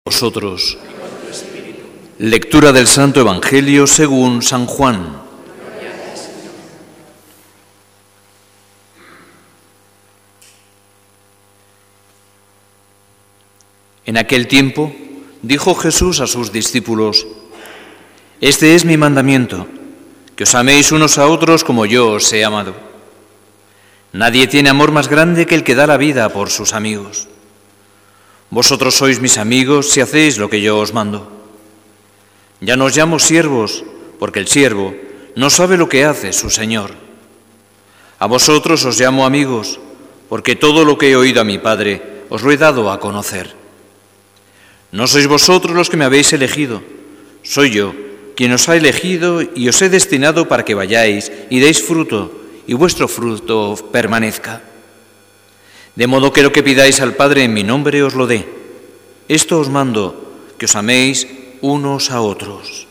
Vosotros. Lectura del Santo Evangelio según San Juan. En aquel tiempo dijo Jesús a sus discípulos: Este es mi mandamiento, que os améis unos a otros como yo os he amado. Nadie tiene amor más grande que el que da la vida por sus amigos. Vosotros sois mis amigos si hacéis lo que yo os mando. Ya no os llamo siervos, porque el siervo no sabe lo que hace su señor. A vosotros os llamo amigos, porque todo lo que he oído a mi Padre os lo he dado a conocer. No sois vosotros los que me habéis elegido, soy yo quien os ha elegido y os he destinado para que vayáis y deis fruto, y vuestro fruto permanezca. De modo que lo que pidáis al Padre en mi nombre os lo dé. Esto os mando, que os améis unos a otros.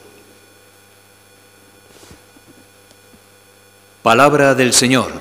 Palabra del Señor.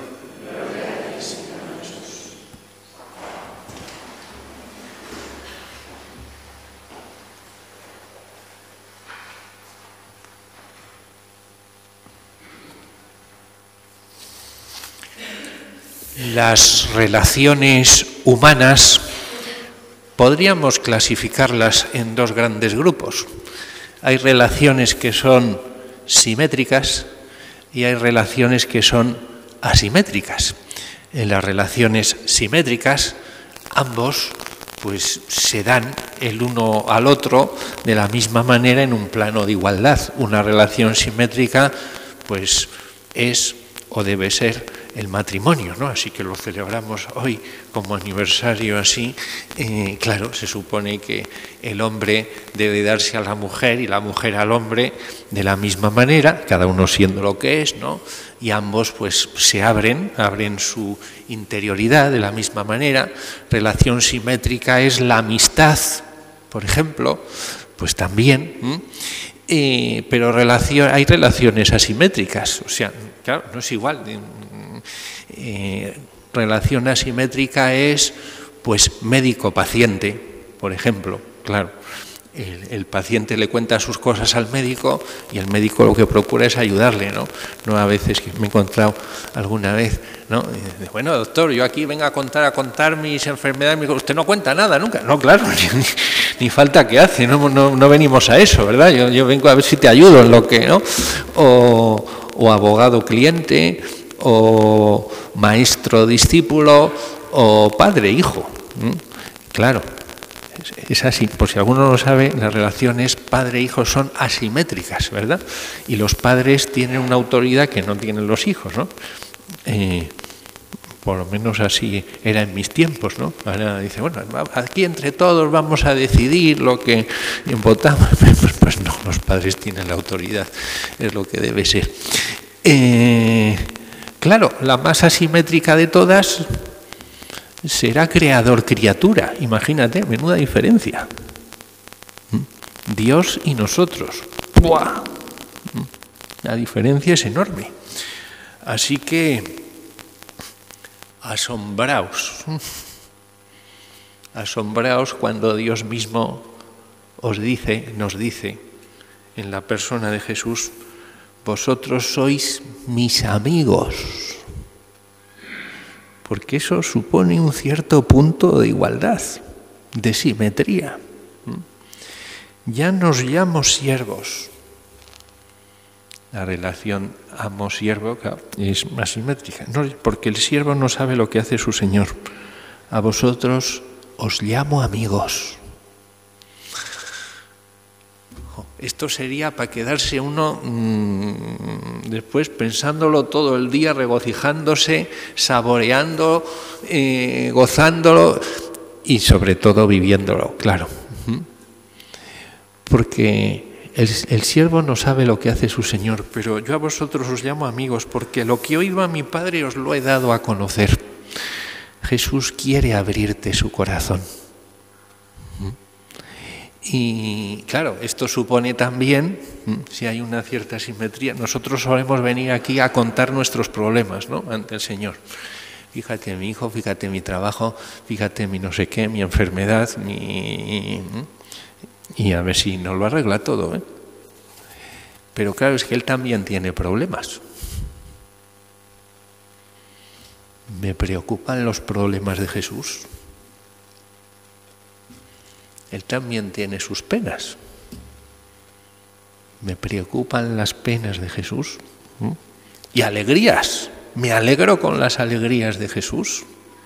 Las relaciones humanas podríamos clasificarlas en dos grandes grupos. Hay relaciones que son simétricas y hay relaciones que son asimétricas. En las relaciones simétricas, ambos se dan el uno al otro de la misma manera en un plano de igualdad. Una relación simétrica es o debe ser el matrimonio, ¿no? Así que lo celebramos hoy como aniversario así. Claro, se supone que el hombre debe darse a la mujer y la mujer al hombre de la misma manera, cada uno siendo lo que es, ¿no? Y ambos se abren su interioridad de la misma manera. Relación simétrica es la amistad, por ejemplo, pues también. Pero hay relaciones asimétricas, o sea, claro, no es igual. Relación asimétrica es médico-paciente, por ejemplo, claro. El paciente le cuenta sus cosas al médico y el médico lo que procura es ayudarle, ¿no? No a veces que me he encontrado alguna vez, ¿no? Bueno, doctor, yo aquí vengo a contar mis enfermedades. Usted no cuenta nada nunca. No, claro, ni falta que hace, no venimos a eso, ¿verdad? Yo vengo a ver si te ayudo en lo que, ¿no? O abogado-cliente, o maestro-discípulo, o padre-hijo. Claro. Es así, por si alguno no lo sabe, las relaciones padre-hijo son asimétricas, ¿verdad? Y los padres tienen una autoridad que no tienen los hijos, ¿no? Por lo menos así era en mis tiempos, ¿no? Ahora dice, bueno, aquí entre todos vamos a decidir lo que votamos. Pues no, los padres tienen la autoridad, es lo que debe ser. Claro, la más asimétrica de todas será creador-criatura. Imagínate, menuda diferencia. Dios y nosotros. ¡Buah! La diferencia es enorme. Así que asombraos cuando Dios mismo nos dice en la persona de Jesús: vosotros sois mis amigos. Porque eso supone un cierto punto de igualdad, de simetría. Ya nos llamo siervos. La relación amo-siervo es más simétrica, no, porque el siervo no sabe lo que hace su señor. A vosotros os llamo amigos. Esto sería para quedarse uno después pensándolo todo el día, regocijándose, saboreando, gozándolo y sobre todo viviéndolo, claro. Porque el siervo no sabe lo que hace su señor, pero yo a vosotros os llamo amigos porque lo que he oído a mi Padre os lo he dado a conocer. Jesús quiere abrirte su corazón. Y claro, esto supone también, si hay una cierta simetría, nosotros solemos venir aquí a contar nuestros problemas, ¿no?, ante el Señor. Fíjate en mi hijo, fíjate en mi trabajo, fíjate en mi no sé qué, mi enfermedad, y a ver si nos lo arregla todo, ¿eh? Pero claro, es que él también tiene problemas. Me preocupan los problemas de Jesús. Él también tiene sus penas. Me preocupan las penas de Jesús. Y alegrías. Me alegro con las alegrías de Jesús.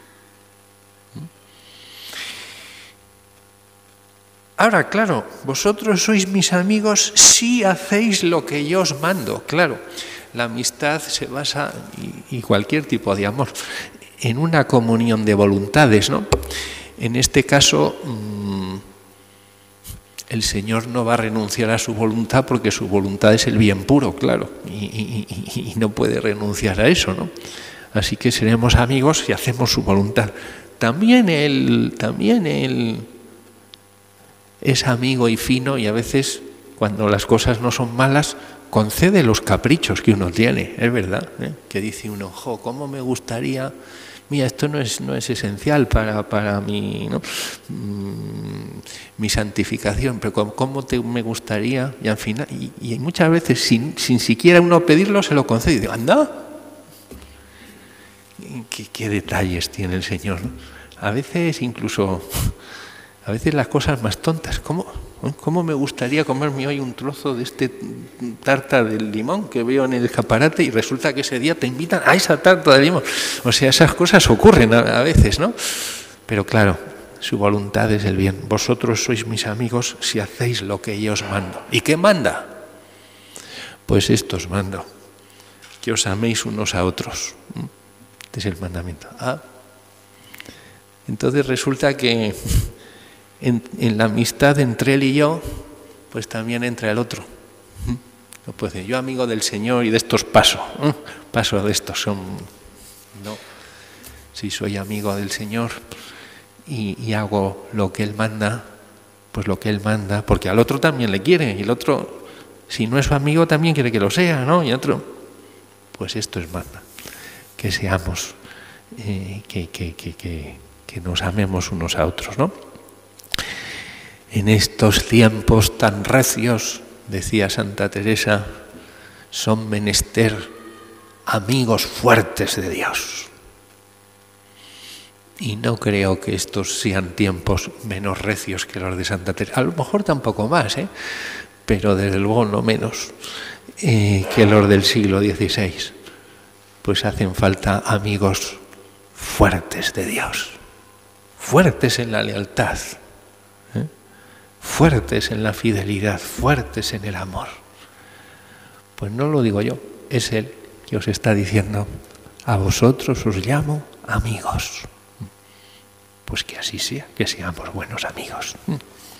Ahora, claro, vosotros sois mis amigos si hacéis lo que yo os mando. Claro, la amistad se basa, y cualquier tipo de amor, en una comunión de voluntades, ¿no? En este caso, el Señor no va a renunciar a su voluntad porque su voluntad es el bien puro, claro, y no puede renunciar a eso, ¿no? Así que seremos amigos si hacemos su voluntad. También él es amigo y fino, y a veces, cuando las cosas no son malas, concede los caprichos que uno tiene, es verdad, ¿eh? Que dice uno, cómo me gustaría, mira, esto no es esencial para mi, ¿no? Mi santificación, pero cómo me gustaría, y al final, y muchas veces sin siquiera uno pedirlo, se lo concede, y digo, anda, qué detalles tiene el Señor, ¿no? A veces las cosas más tontas, ¿cómo me gustaría comerme hoy un trozo de este tarta de limón que veo en el escaparate, y resulta que ese día te invitan a esa tarta de limón? O sea, esas cosas ocurren a veces, ¿no? Pero claro, su voluntad es el bien. Vosotros sois mis amigos si hacéis lo que yo os mando. ¿Y qué manda? Pues esto os mando, que os améis unos a otros. Este es el mandamiento. Entonces resulta que en la amistad entre él y yo, pues también entra el otro. No puede decir, yo amigo del Señor y de estos paso de estos. No, si soy amigo del Señor y hago lo que Él manda, pues lo que Él manda, porque al otro también le quiere, y el otro, si no es su amigo, también quiere que lo sea, ¿no? Y otro, pues esto es manda, que seamos, que nos amemos unos a otros, ¿no? En estos tiempos tan recios, decía Santa Teresa, son menester amigos fuertes de Dios. Y no creo que estos sean tiempos menos recios que los de Santa Teresa. A lo mejor tampoco más, pero desde luego no menos que los del siglo XVI. Pues hacen falta amigos fuertes de Dios, fuertes en la lealtad, fuertes en la fidelidad, fuertes en el amor. Pues no lo digo yo, es Él que os está diciendo, a vosotros os llamo amigos. Pues que así sea, que seamos buenos amigos.